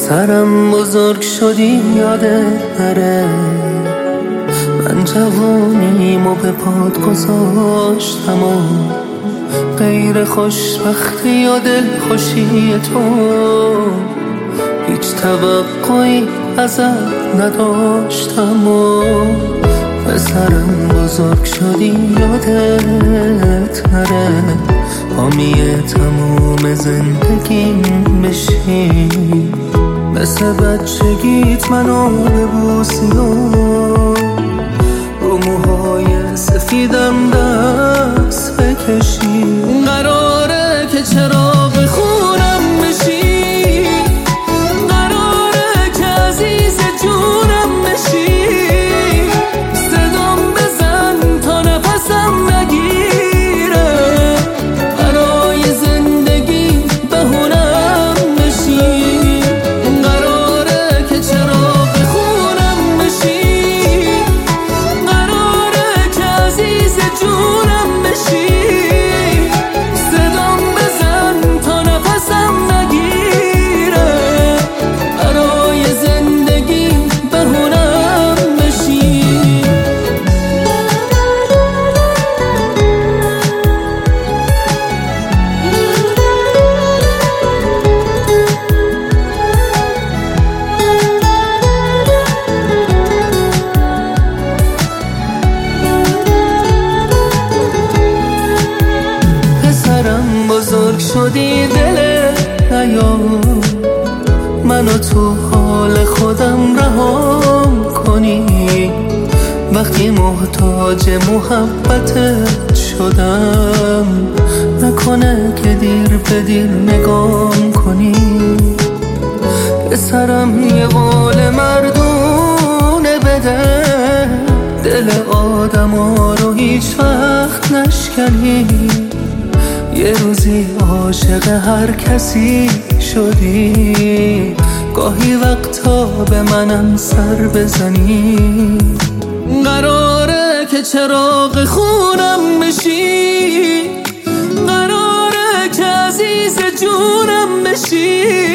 پسرم بزرگ شدی یادت نره، من جوانیمو به پات گذاشتم و غیر خوشبختی و دلخوشی تو هیچ توقعی ازت نداشتم و پسرم بزرگ شدی یادت نره، حامی تموم زندگیم بشی، مثل بچگیت منو ببوسی و رو موهای سفیدم دست بکشی. قراره که چراغ خونم بشی، قراره که عزیز جونم بشی، صدام بزن تا نفسم نگیره، برای زندگی بهونم بشی. قراره که چراغ خونم بشی، قراره که عزیز جونم بشی، صدام بزن تا نفسم نگیره، برای زندگی بهونم بشی. پسرم بزرگ شدی دل نیام، منو تو حال خودم رهام کنی، وقتی محتاج محبتت شدم نکنه که دیر به دیر نگام کنی. پسرم یه قول مردونه بده، دل آدما رو هیچ وقت نشکنی، یه روزی عاشق هر کسی شدی، گاهی وقتا به منم سر بزنی. قراره که چراغ خونم بشی، قراره که عزیز جونم بشی،